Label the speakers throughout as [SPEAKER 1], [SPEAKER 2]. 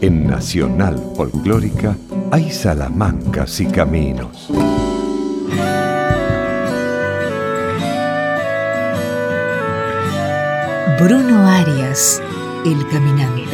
[SPEAKER 1] En Nacional Folclórica hay salamancas y caminos.
[SPEAKER 2] Bruno Arias, el caminante.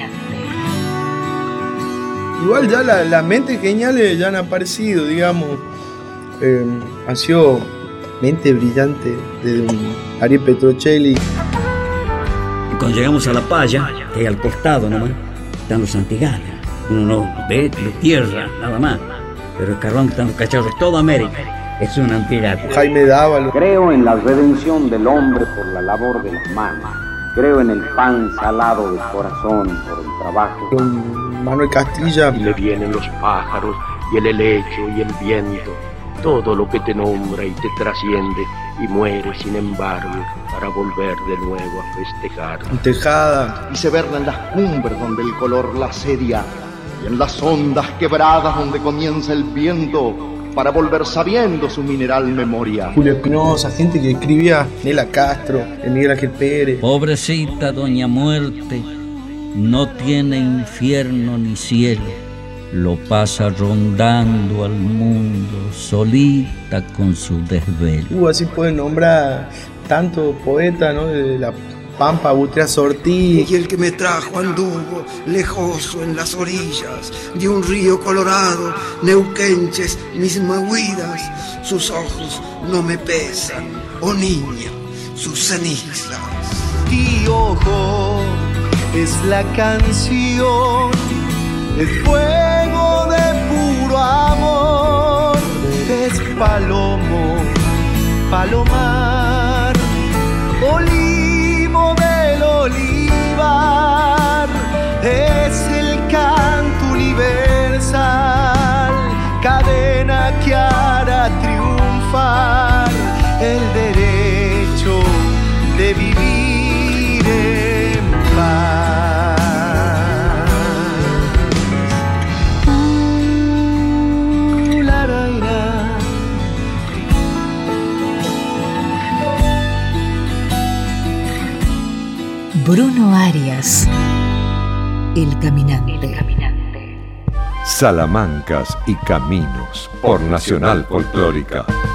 [SPEAKER 3] Igual ya las mentes geniales ya han aparecido, digamos. Han sido mente brillante de Ariel Petrocelli.
[SPEAKER 4] Y cuando llegamos a La Paya, que hay al costado nomás, están los Antiganas. Uno no ve tierra, nada más. Pero el carbón que están los cacharros, toda América es un Antigana.
[SPEAKER 3] Jaime Dávalo.
[SPEAKER 5] Creo en la redención del hombre por la labor de las manos. Creo en el pan salado del corazón por el trabajo.
[SPEAKER 3] Con Manuel Castilla.
[SPEAKER 6] Y le vienen los pájaros y el helecho y el viento. Todo lo que te nombra y te trasciende y muere sin embargo para volver de nuevo a festejar.
[SPEAKER 3] Tejada.
[SPEAKER 7] Y se verla en las cumbres donde el color la asedia y en las ondas quebradas donde comienza el viento para volver sabiendo su mineral memoria.
[SPEAKER 3] Julio Espinosa, gente que escribía, Nela Castro, Miguel Ángel Pérez.
[SPEAKER 4] Pobrecita Doña Muerte, no tiene infierno ni cielo. Lo pasa rondando al mundo, solita con su desvelo.
[SPEAKER 3] Así pueden nombrar tanto poeta, ¿no? De la Pampa, Butrias Ortiz.
[SPEAKER 8] Y el que me trajo anduvo lejoso en las orillas de un río colorado, neuquenches mis maguidas. Sus ojos no me pesan, oh niña, sus cenizas.
[SPEAKER 9] Y ojo, es la canción, el fuego de puro amor. Es palomo, palomar, olivo del olivar. Es el canto universal, cadena que hará triunfar el derecho de vivir en paz.
[SPEAKER 2] Bruno Arias, el caminante.
[SPEAKER 1] Salamancas y caminos por Nacional Folclórica.